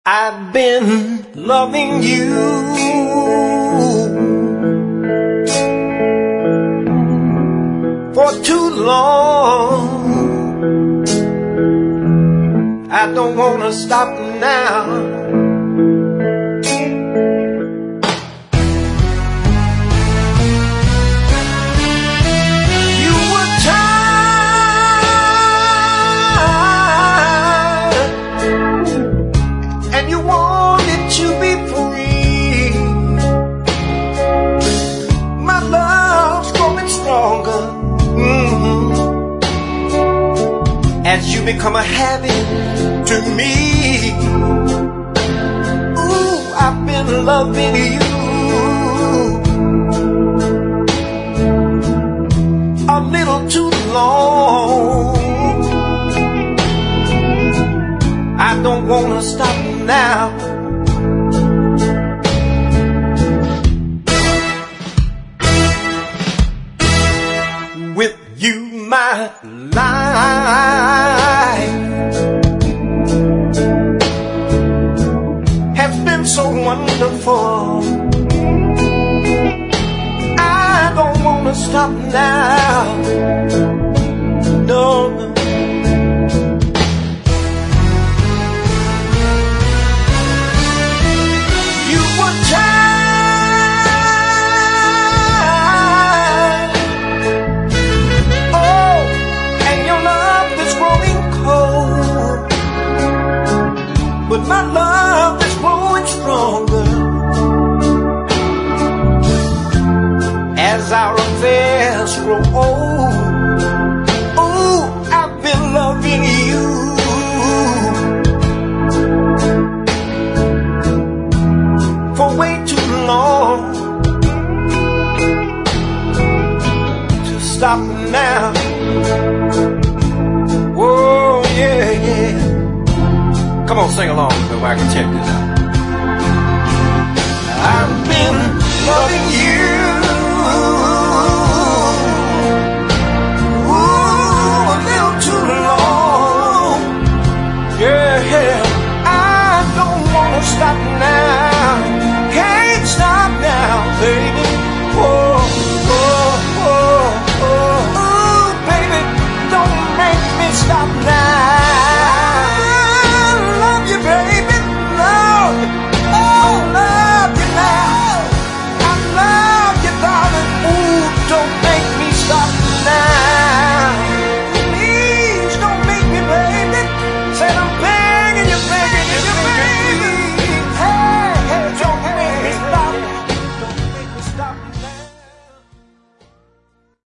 I've been loving you for too long. I don't wanna stop now. As you become a habit to me, ooh, I've been loving you a little too long. I don't wanna stop now. With you, my life has been so wonderful. I don't wanna stop now. No. You were but my love is growing stronger as our affairs grow old. Oh, I've been loving you for way too long to stop now. Oh, yeah, yeah. Come on, sing along with me while I can check this out. I've been loving you